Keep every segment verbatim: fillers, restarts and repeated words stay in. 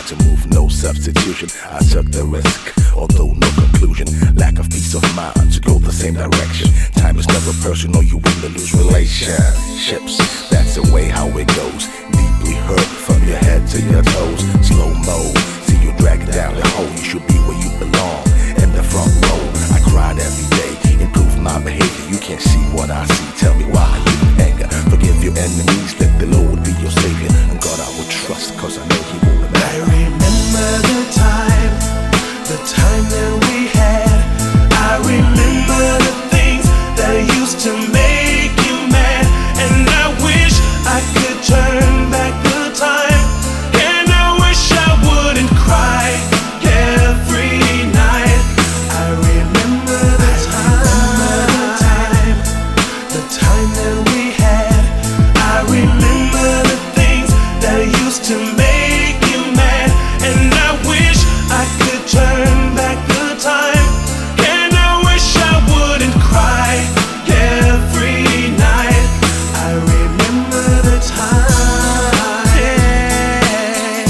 to move, no substitution. I took the risk, although no conclusion. Lack of peace of mind to go the same direction. Time is never personal, you win or lose relationships. That's the way how it goes. Deeply hurt from your head to your toes. Slow mo, see you drag down the hole. You should be where you belong, in the front row. I cried every day, improve my behavior. You can't see what I see, tell me why you anger. Forgive your enemies, let the Lord be your savior. And God I will trust, cause I know He will remember. I remember the time, the time that we had. I remember the things that used to make you mad. And I wish I could turn back the time. And I wish I wouldn't cry every night. I remember the time, the time that we had. I remember the things that used to make you mad. And I wish I could turn back the time. And I wish I wouldn't cry every night. I remember the time. Yeah.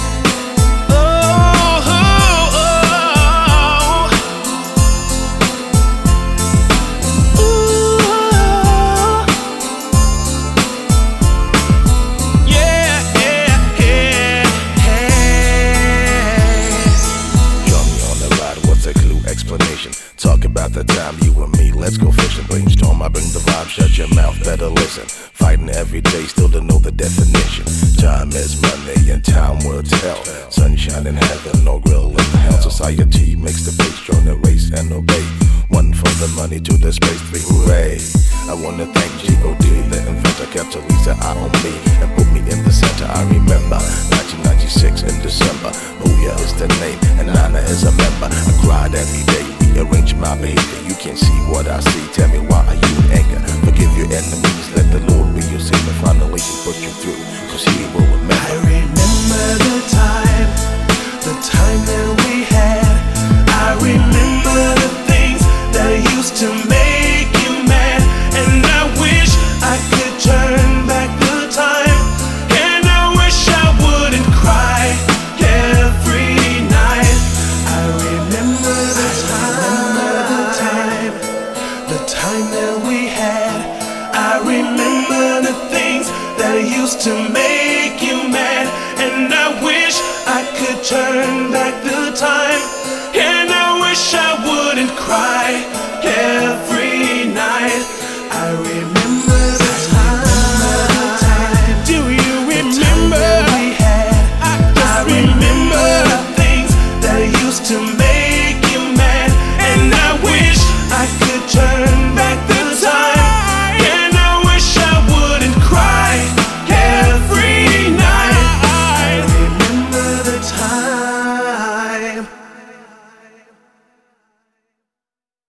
Oh, oh, oh. Ooh. Yeah, yeah, yeah, yeah. Join me on the ride, what's a clue explanation? Talk about the time you and me, let's go fishing. Brainstorm, I bring the vibe, shut your mouth, better listen. Fighting every day, still don't know the definition. Time is money and time will tell. Sunshine in heaven, no grill in hell. Society makes the pace, join the race and obey. One for the money, two the space, three hooray. I wanna thank G O D, the inventor, kept Lisa eye on me and put me in the center. I remember nineteen ninety-six in December. Booyah is the name and Nana is a member. I cried every day, rearrange my behavior. You can't see what I see, tell me why are you in anger? Forgive your enemies, let the Lord be your savior. Finally He put you through, cause He will remember. I remember the time, the time that we had. I remember the things that used to make you mad. And I wish I could turn back the time. And I wish I wouldn't cry every night. I remember the time, the time that we had. I remember the things that used to make you mad. And I wish I could turn back the time. And I wish I wouldn't cry every night. I remember the time. Do you remember? The time that we had. I, I remember the things that used to make